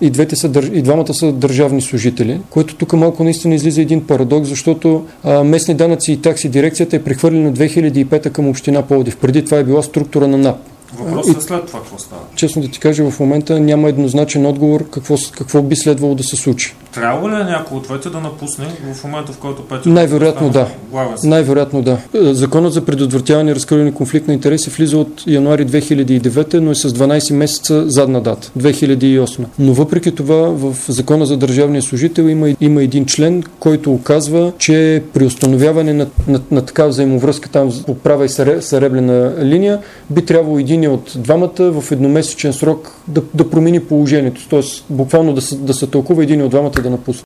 и двамата са държавни служители, което тук малко наистина излиза един парадокс, защото местни данъци и такси дирекцията е прехвърлена 2005 към община Пловдив. Преди това е била структура на НАП. Въпросът е след това какво става? Честно да ти кажа, в момента няма еднозначен отговор какво би следвало да се случи. Трябва ли някой от двете да напусне в момента, в който Петя... Най-вероятно да. Най-вероятно да. Законът за предотвратяване и разкриване конфликт на интереси влиза от януари 2009, но е с 12 месеца задна дата, 2008. Но въпреки това в Закона за държавния служител има един член, който указва, че при установяване на такава взаимовръзка там по права и съребрена линия би трябвало един от двамата в едномесечен срок да промени положението. Т.е. буквално да се тълкува един от двамата да напусне.